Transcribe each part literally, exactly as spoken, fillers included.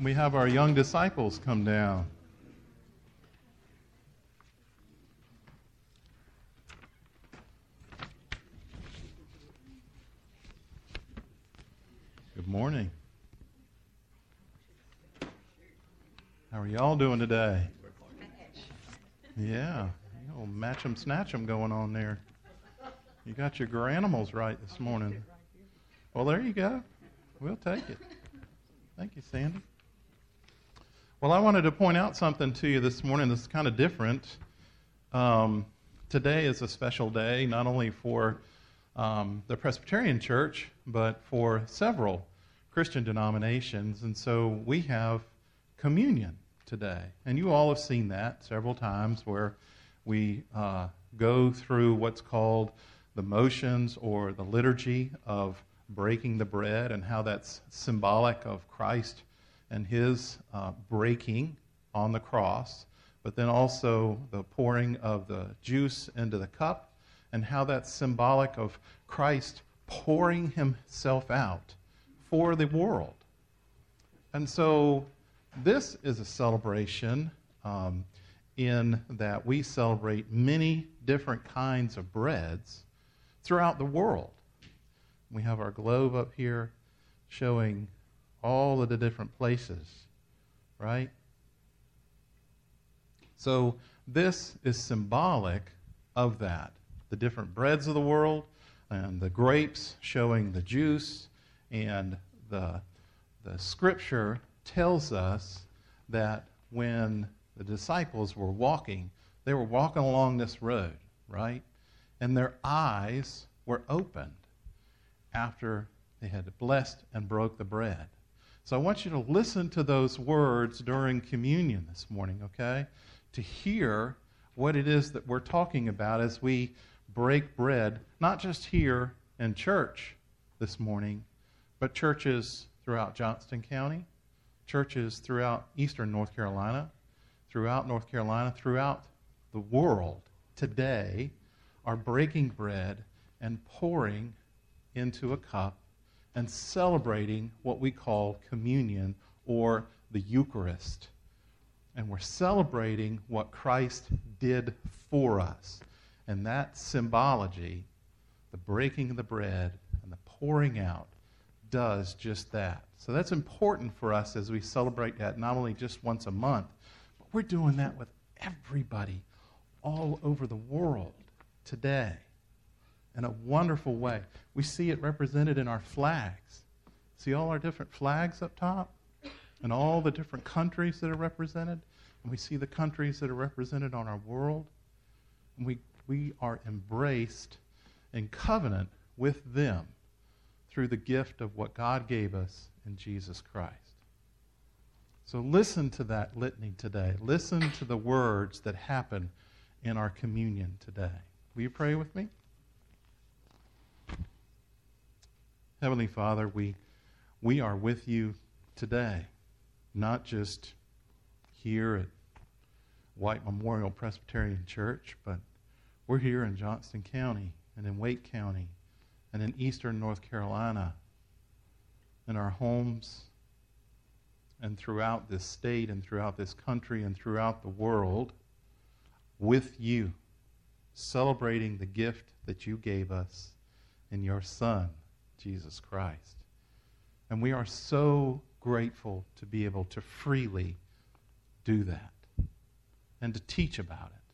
we have our young disciples come down. Good morning. How are y'all doing today? Yeah, you know, match 'em, snatch 'em going on there. You got your granimals right this morning. Well, there you go. We'll take it. Thank you, Sandy. Well, I wanted to point out something to you this morning that's kind of different. Um, today is a special day, not only for um, the Presbyterian Church, but for several Christian denominations. And so we have communion today. And you all have seen that several times where we uh, go through what's called the motions or the liturgy of breaking the bread and how that's symbolic of Christ and his uh, breaking on the cross, but then also the pouring of the juice into the cup and how that's symbolic of Christ pouring himself out for the world. And so this is a celebration um, in that we celebrate many different kinds of breads throughout the world. We have our globe up here showing all of the different places, right? So this is symbolic of that. The different breads of the world and the grapes showing the juice, and the, the scripture tells us that when the disciples were walking, they were walking along this road, right? And their eyes were opened after they had blessed and broke the bread. So I want you to listen to those words during communion this morning, okay? To hear what it is that we're talking about as we break bread, not just here in church this morning, but churches throughout Johnston County, churches throughout eastern North Carolina, throughout North Carolina, throughout the world today are breaking bread and pouring into a cup and celebrating what we call communion or the Eucharist. And we're celebrating what Christ did for us. And that symbology, the breaking of the bread and the pouring out, does just that. So that's important for us as we celebrate that, not only just once a month, but we're doing that with everybody all over the world today in a wonderful way. We see it represented in our flags. See all our different flags up top and all the different countries that are represented? And we see the countries that are represented on our world. And we, we are embraced in covenant with them through the gift of what God gave us in Jesus Christ. So listen to that litany today. Listen to the words that happen in our communion today. Will you pray with me? Heavenly Father, we, we are with you today, not just here at White Memorial Presbyterian Church, but we're here in Johnston County and in Wake County and in eastern North Carolina, in our homes and throughout this state and throughout this country and throughout the world, with you, celebrating the gift that you gave us in your Son, Jesus Christ. And we are so grateful to be able to freely do that and to teach about it.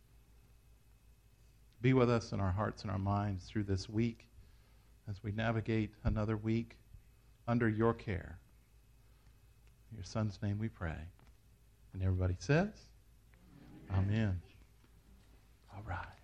Be with us in our hearts and our minds through this week as we navigate another week under your care. In your Son's name we pray. And everybody says, Amen. All right.